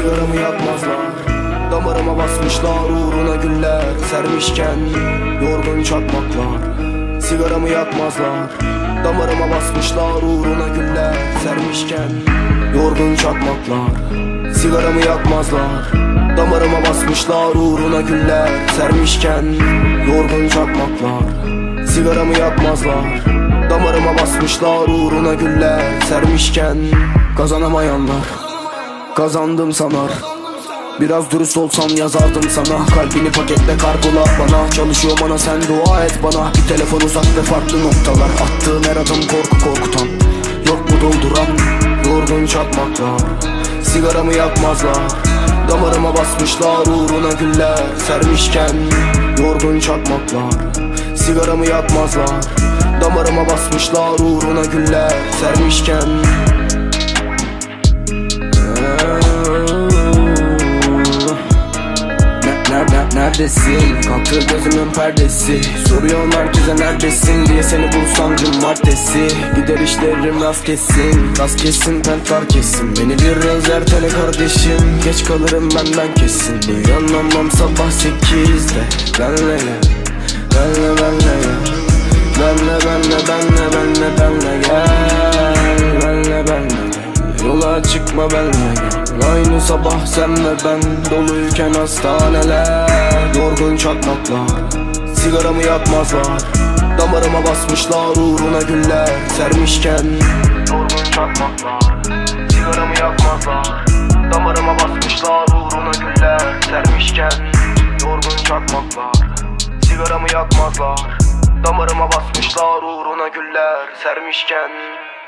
Sigaramı yakmazlar, damarıma basmışlar uğruna güller sermişken yorgun çakmaklar. Sigaramı yakmazlar, damarıma basmışlar uğruna güller sermişken yorgun çakmaklar. Sigaramı yakmazlar, damarıma basmışlar uğruna güller sermişken yorgun çakmaklar. Sigaramı yakmazlar, damarıma basmışlar uğruna güller sermişken kazanamayanlar kazandım sanar. Biraz dürüst olsam yazardım sana. Kalbini paketle kargola bana. Çalışıyor bana, sen dua et bana. Bir telefon uzak ve farklı noktalar. Attığım her adım korku korkutan. Yok mu dolduran yorgun çakmaklar. Sigaramı yakmazlar, damarıma basmışlar uğruna güller sermişken yorgun çakmaklar. Sigaramı yakmazlar, damarıma basmışlar uğruna güller sermişken. Neredesin? Kalktı gözümün perdesi. Soruyorum herkese neredesin diye, seni bulsam cumartesi. Gider işlerim rast kessin, rast kessin, pentlar kessin. Beni biraz ertele kardeşim, geç kalırım benden kesin. Uyanamam sabah 8'de. Benle gel, benle benle gel. Benle benle benle benle benle gel. Benle benle gel, yola çıkma benle gel. Aynı sabah sen ve ben, doluyken hastaneler yorgun çakmaklar. Sigaramı yakmazlar, damarıma basmışlar uğruna güller sermişken yorgun çakmaklar. Sigaramı yakmazlar, damarıma basmışlar uğruna güller sermişken yorgun çakmaklar. Sigaramı yakmazlar, damarıma basmışlar uğruna güller sermişken.